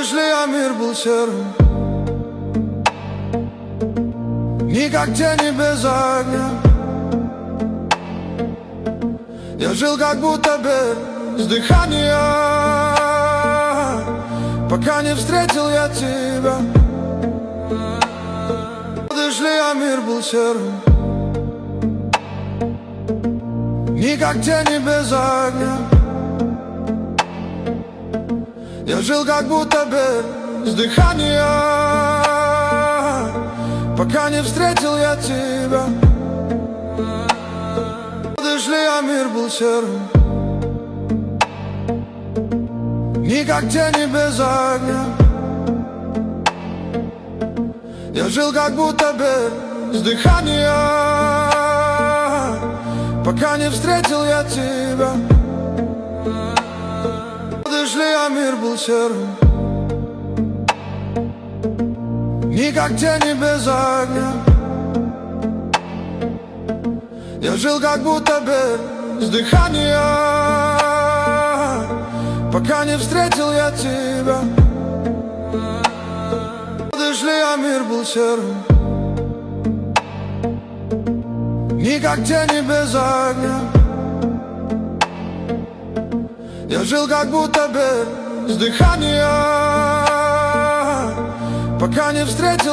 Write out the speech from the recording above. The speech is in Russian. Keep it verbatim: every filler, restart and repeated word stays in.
Помнишь ли, а мир был серым, не как тени без огня. Я жил как будто без дыхания, пока не встретил я тебя. Помнишь ли, а мир был серым, не как тени без огня. Я жил как будто без дыхания, пока не встретил я тебя. Помнишь ли, а мир был серым, не как тени без огня. Я жил как будто без дыхания, пока не встретил я тебя. Помнишь ли, а мир был серым, не как тени без огня. Я жил как будто без дыхания, пока не встретил я тебя. Помнишь ли, а мир был серым, не как тени без огня. Я жил как будто без дыхания, пока не встретил